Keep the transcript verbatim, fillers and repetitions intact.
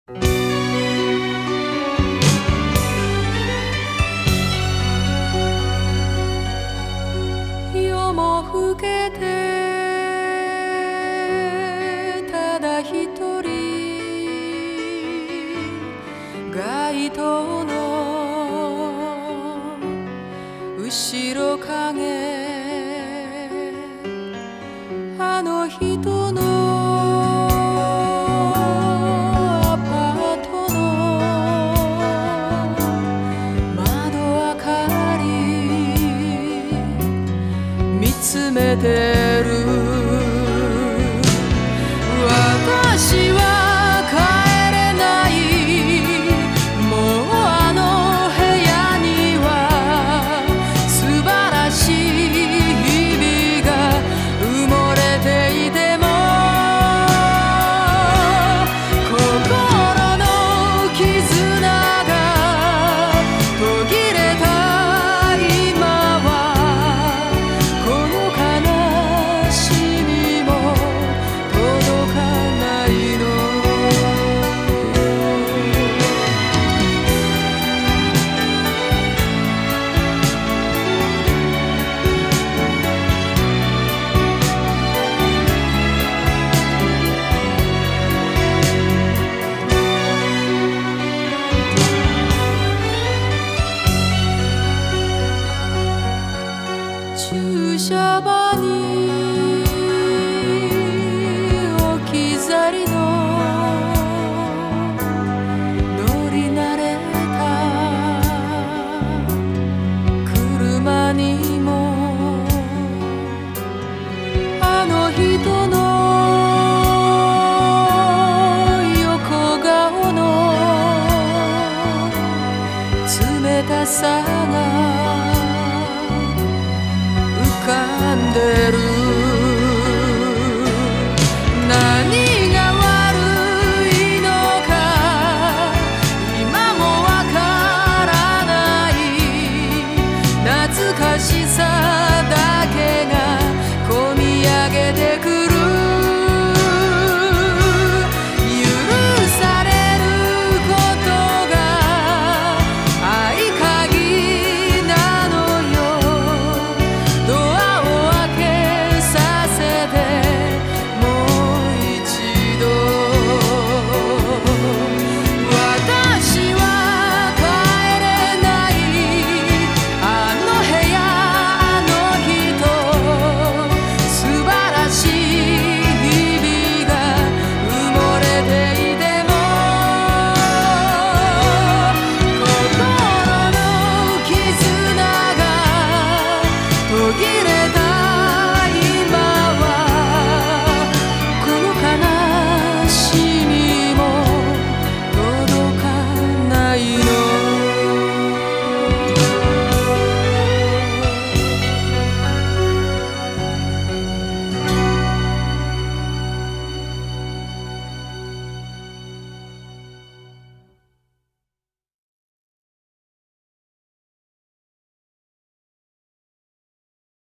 夜も更けてただ一人街灯の後ろ影あの人のアパートの窓明かり見つめてる私は帰れないもうあの部屋には素晴らしい日々が埋もれていても心の絆が途切れた今はこの悲しみも届かないの駐車場に置き去りの乗り慣れた車にもあの人の横顔の冷たさが浮かんでる